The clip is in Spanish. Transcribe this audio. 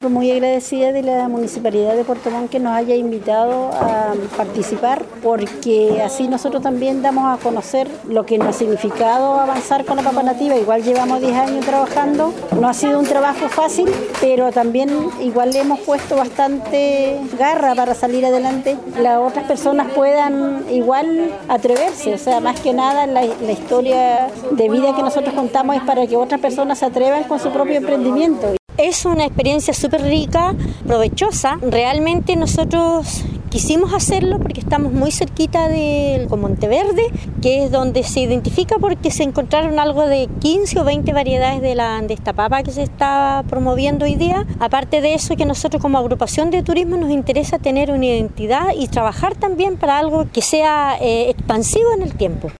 Muy agradecida de la Municipalidad de Puerto Montt que nos haya invitado a participar, porque así nosotros también damos a conocer lo que nos ha significado avanzar con la papa nativa. Igual llevamos 10 años trabajando, no ha sido un trabajo fácil, pero también igual le hemos puesto bastante garra para salir adelante. Las otras personas puedan igual atreverse, o sea, más que nada la historia de vida que nosotros contamos es para que otras personas se atrevan con su propio emprendimiento. Es una experiencia súper rica, provechosa. Realmente nosotros quisimos hacerlo porque estamos muy cerquita de Monteverde, que es donde se identifica porque se encontraron algo de 15 o 20 variedades de esta papa que se está promoviendo hoy día. Aparte de eso, que nosotros como agrupación de turismo nos interesa tener una identidad y trabajar también para algo que sea expansivo en el tiempo.